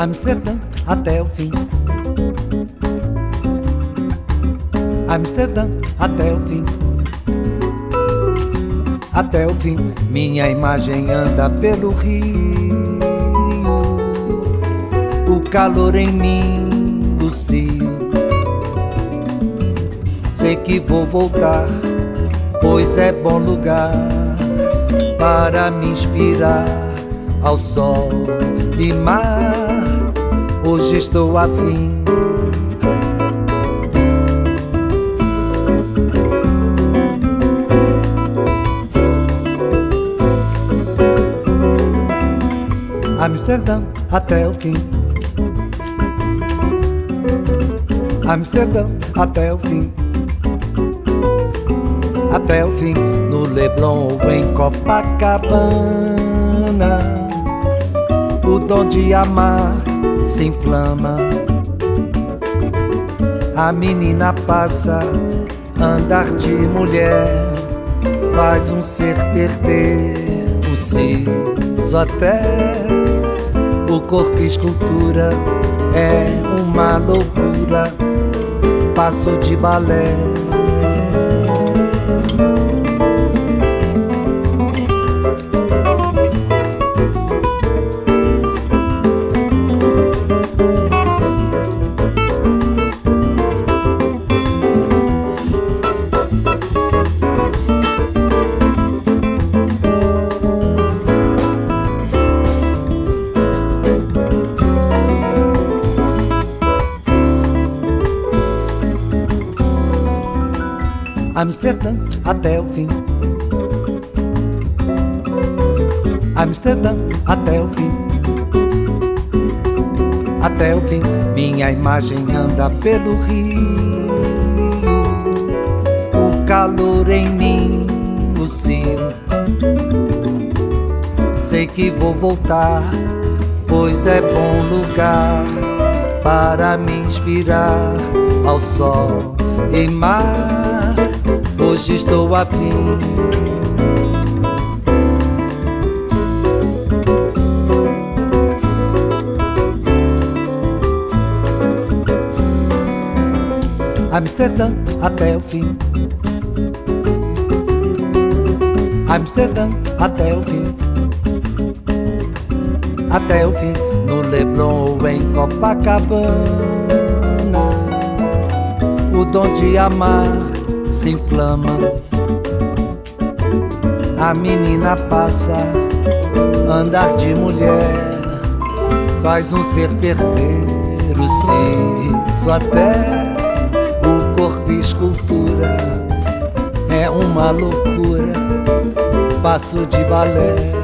Amsterdã até o fim. Amsterdã até o fim. Até o fim, minha imagem anda pelo rio. O calor em mim, Lucio. Sei que vou voltar, pois é bom lugar para me inspirar ao sol e mar. Hoje estou afim. Amsterdã até o fim. Amsterdã até o fim. Até o fim, no Leblon ou em Copacabana. O dom de amar se inflama. A menina passa, andar de mulher faz um ser perder o siso até. O corpo escultura é uma loucura, passo de balé. Amsterdã até o fim. Amsterdã até o fim. Até o fim, minha imagem anda pelo rio. O calor em mim, Lucio. Sei que vou voltar, pois é bom lugar para me inspirar ao sol e mar. Hoje estou afim. Amsterdã até o fim. Amsterdã até o fim. Até o fim, no Leblon ou em Copacabana. O dom de amar se inflama. A menina passa, andar de mulher faz um ser perder o siso até. O corpo escultura é uma loucura, passo de balé.